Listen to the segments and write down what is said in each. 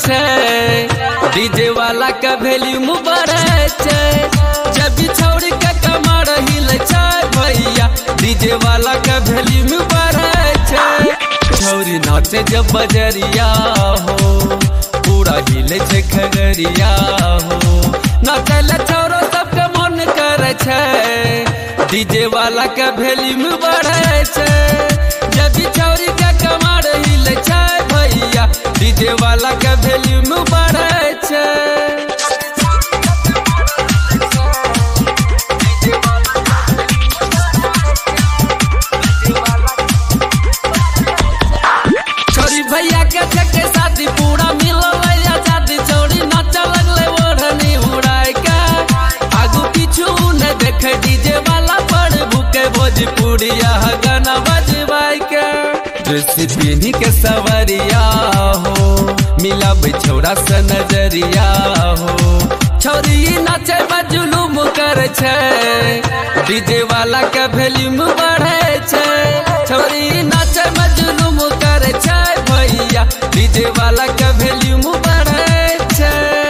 छै, डीजे वाला के वॉल्यूम बढ़े छै। जब भी छोड़ के कमर हिल छै भैया, डीजे वाला के वॉल्यूम बढ़े छै। छौरी नाचे जब बजरिया हो, पूरा हिले छै खगड़िया हो। नाचल छौरो सबके मन करे छै, डीजे वाला के वॉल्यूम बढ़े छै। जब भी छौरी के कमर हिले छै भैया, डीजे वाला के वॉल्यूम बढ़े छै। भैया के छके शादी पूरा मिलल आजादी, छोड़ी नाच लगले ओढ़नी उड़ाई के। आगू पीछू न देखे डीजे वाला पर भूखे भोजपुरिया गाना बजवाई के। ड्रेस पहनी के सवरिया हो, मिलब छौड़ा से नजरिया हो। छौरी नाचे जुलूम करे छै, डीजे वाला के वॉल्यूम बढ़े छै। छौरी नाचे जुलूम करे छै भैया, डीजे वाला के वॉल्यूम बढ़े छै।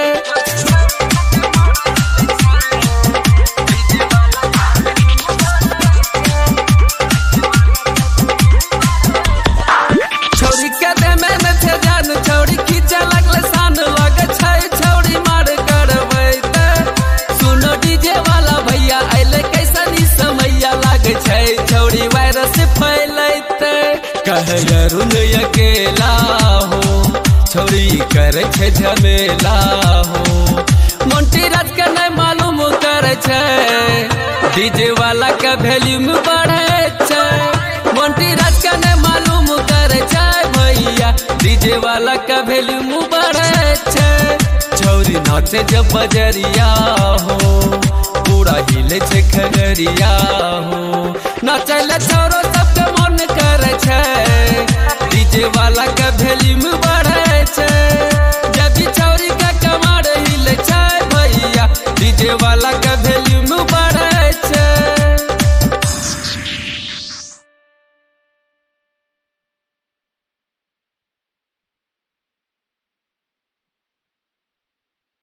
छौरी के दे में न छै जान, छौरी खींचे लगले सान लगे छै। छौरी मार करबै त सुनो डीजे वाला भैया, अइले कैसन ई समैया लागे छै। छौरी वायरस फैलैते कहे अरुण अकेला हो, छौरी करे छै झमेला हो। मोंटी राज के नहीं मालूम करे छै, डीजे वाला के वॉल्यूम बढ़े छै। मोंटी राज के नहीं मालूम करे छै भैया, डीजे वाला के वॉल्यूम बढ़े छै। छौरी नाचे जब बजरिया हो, पूरा हिले छै खगड़िया हो। नाचल छौरो सबके मन करे छै, डीजे वाला के वॉल्यूम बढ़े छै।